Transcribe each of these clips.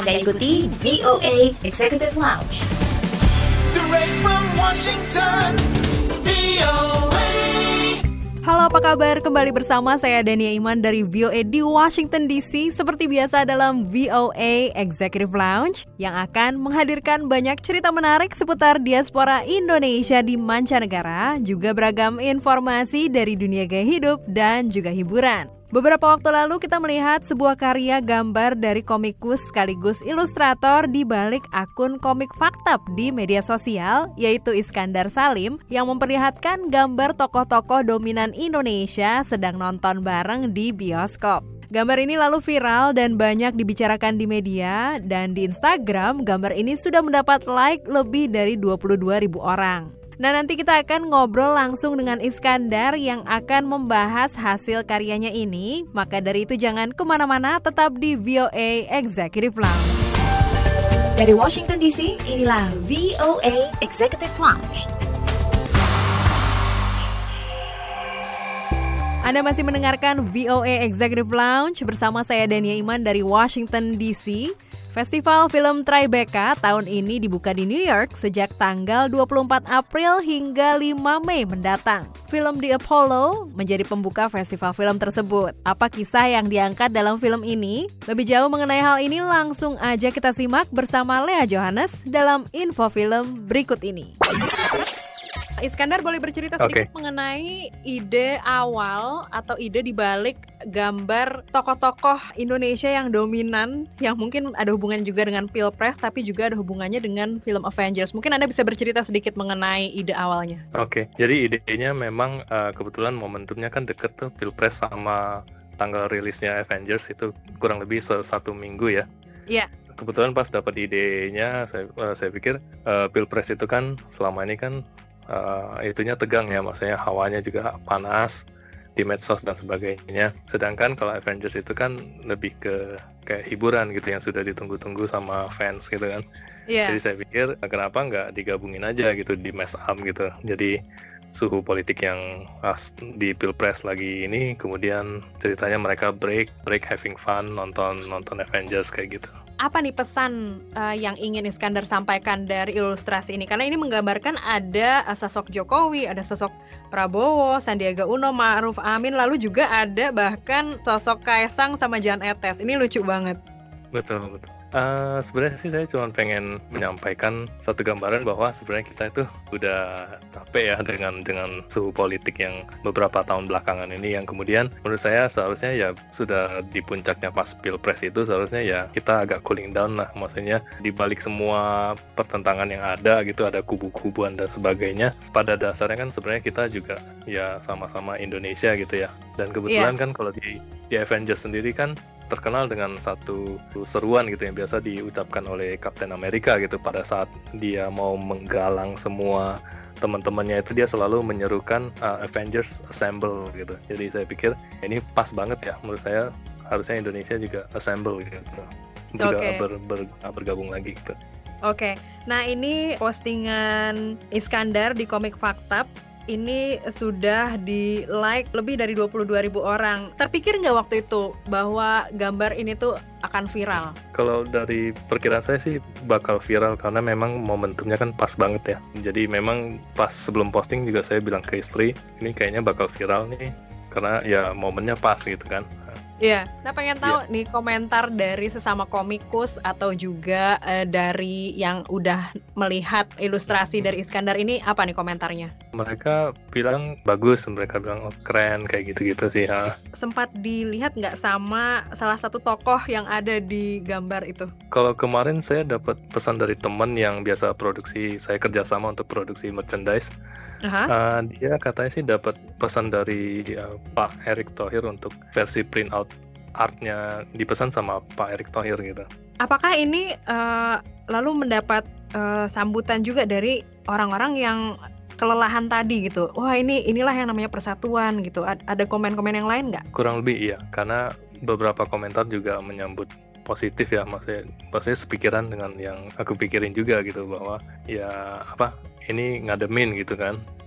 Anda ikuti VOA Executive Lounge. Direct from Washington, VOA. Halo, apa kabar? Kembali bersama saya Dania Iman dari VOA di Washington DC. Seperti biasa dalam VOA Executive Lounge yang akan menghadirkan banyak cerita menarik seputar diaspora Indonesia di mancanegara, juga beragam informasi dari dunia gaya hidup dan juga hiburan. Beberapa waktu lalu kita melihat sebuah karya gambar dari komikus sekaligus ilustrator di balik akun komik Faktab di media sosial, yaitu Iskandar Salim, yang memperlihatkan gambar tokoh-tokoh dominan Indonesia sedang nonton bareng di bioskop. Gambar ini lalu viral dan banyak dibicarakan di media, dan di Instagram gambar ini sudah mendapat like lebih dari 22.000 orang. Nah, nanti kita akan ngobrol langsung dengan Iskandar yang akan membahas hasil karyanya ini. Maka dari itu jangan kemana-mana, tetap di VOA Executive Lounge. Dari Washington DC, inilah VOA Executive Lounge. Anda masih mendengarkan VOA Executive Lounge bersama saya Dania Iman dari Washington DC. Festival Film Tribeca tahun ini dibuka di New York sejak tanggal 24 April hingga 5 Mei mendatang. Film The Apollo menjadi pembuka festival film tersebut. Apa kisah yang diangkat dalam film ini? Lebih jauh mengenai hal ini langsung aja kita simak bersama Lea Johannes dalam info film berikut ini. Iskandar, boleh bercerita sedikit mengenai ide awal atau ide dibalik gambar tokoh-tokoh Indonesia yang dominan, yang mungkin ada hubungan juga dengan Pilpres, tapi juga ada hubungannya dengan film Avengers. Mungkin Anda bisa bercerita sedikit mengenai ide awalnya. Oke, jadi idenya memang kebetulan momentumnya kan deket tuh Pilpres sama tanggal rilisnya Avengers itu kurang lebih 1 minggu ya. Iya. Kebetulan pas dapat idenya, saya pikir Pilpres itu kan selama ini kan itunya tegang ya, maksudnya hawanya juga panas di medsos dan sebagainya. Sedangkan kalau Avengers itu kan lebih ke kayak hiburan gitu yang sudah ditunggu-tunggu sama fans gitu kan. Yeah. Jadi saya pikir kenapa nggak digabungin aja gitu, di mash up gitu. Jadi suhu politik yang di Pilpres lagi ini, kemudian ceritanya mereka break having fun, nonton Avengers kayak gitu. Apa nih pesan yang ingin Iskandar sampaikan dari ilustrasi ini? Karena ini menggambarkan ada sosok Jokowi, ada sosok Prabowo, Sandiaga Uno, Ma'ruf Amin, lalu juga ada bahkan sosok Kaesang sama Jan Etes. Ini lucu banget. Betul. Sebenarnya sih saya cuma pengen menyampaikan satu gambaran bahwa sebenarnya kita itu udah capek ya dengan suhu politik yang beberapa tahun belakangan ini, yang kemudian menurut saya seharusnya ya sudah di puncaknya pas Pilpres itu seharusnya ya kita agak cooling down lah, maksudnya di balik semua pertentangan yang ada gitu, ada kubu-kubuan dan sebagainya, pada dasarnya kan sebenarnya kita juga ya sama-sama Indonesia gitu ya. Dan kebetulan kan kalau di Avengers sendiri kan terkenal dengan satu seruan gitu yang biasa diucapkan oleh Kapten Amerika gitu pada saat dia mau menggalang semua teman-temannya, itu dia selalu menyerukan Avengers Assemble gitu. Jadi saya pikir ini pas banget ya, menurut saya harusnya Indonesia juga assemble gitu, bergabung lagi gitu. Oke. Nah, ini postingan Iskandar di komik Faktab ini sudah di like lebih dari 22.000 orang. Terpikir nggak waktu itu bahwa gambar ini tuh akan viral? Kalau dari perkiraan saya sih bakal viral karena memang momentumnya kan pas banget ya. Jadi memang pas sebelum posting juga saya bilang ke istri, ini kayaknya bakal viral nih karena ya momennya pas gitu kan. Iya, nah pengen tahu nih komentar dari sesama komikus atau juga dari yang udah melihat ilustrasi dari Iskandar ini, apa nih komentarnya? Mereka bilang bagus, mereka bilang keren kayak gitu-gitu sih ya. Sempat dilihat nggak sama salah satu tokoh yang ada di gambar itu? Kalau kemarin saya dapat pesan dari teman yang biasa produksi, saya kerjasama untuk produksi merchandise. Dia katanya sih dapat pesan dari Pak Erick Thohir untuk versi print out artnya dipesan sama Pak Erick Thohir gitu. Apakah ini lalu mendapat sambutan juga dari orang-orang yang kelelahan tadi gitu? Wah, inilah yang namanya persatuan gitu. Ada komen-komen yang lain nggak? Kurang lebih iya, karena beberapa komentar juga menyambut positif ya, maksudnya sepikiran dengan yang aku pikirin juga gitu, bahwa ya ini ngademin gitu kan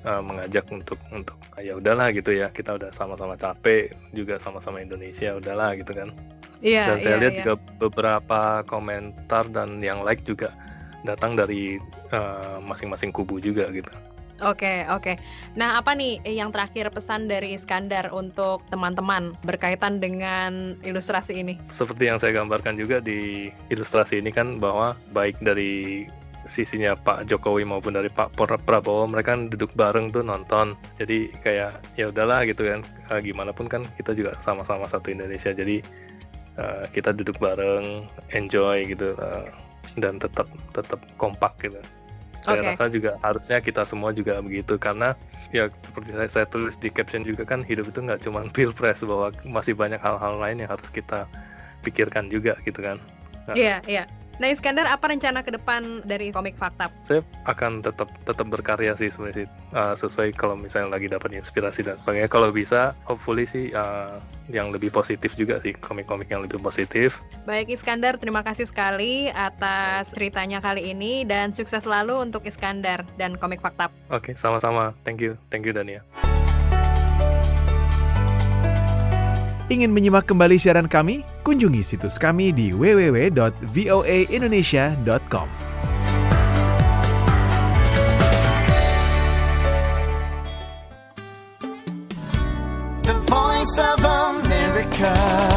mengajak untuk ya udahlah gitu ya, kita udah sama-sama capek juga, sama-sama Indonesia, udahlah gitu kan. Dan saya lihat juga beberapa komentar dan yang like juga datang dari masing-masing kubu juga gitu. Oke. Nah, apa nih yang terakhir pesan dari Iskandar untuk teman-teman berkaitan dengan ilustrasi ini? Seperti yang saya gambarkan juga di ilustrasi ini kan, bahwa baik dari sisinya Pak Jokowi maupun dari Pak Prabowo, mereka kan duduk bareng tuh nonton. Jadi kayak ya udahlah gitu kan, gimana pun kan kita juga sama-sama satu Indonesia. Jadi kita duduk bareng, enjoy gitu, dan tetap kompak gitu. Saya rasa juga harusnya kita semua juga begitu, karena ya seperti saya tulis di caption juga kan, hidup itu nggak cuma pilpres, bahwa masih banyak hal-hal lain yang harus kita pikirkan juga gitu kan. Iya. Nah, Iskandar, apa rencana ke depan dari Komik Fakta? Saya akan tetap berkarya sih sebenarnya, sesuai kalau misalnya lagi dapat inspirasi dan sebagainya. Kalau bisa, hopefully sih yang lebih positif juga sih, komik-komik yang lebih positif. Baik Iskandar, terima kasih sekali atas ceritanya kali ini, dan sukses selalu untuk Iskandar dan Komik Fakta. Oke, sama-sama. Thank you Dania. Ingin menyimak kembali siaran kami? Kunjungi situs kami di www.voaindonesia.com. The Voice of America.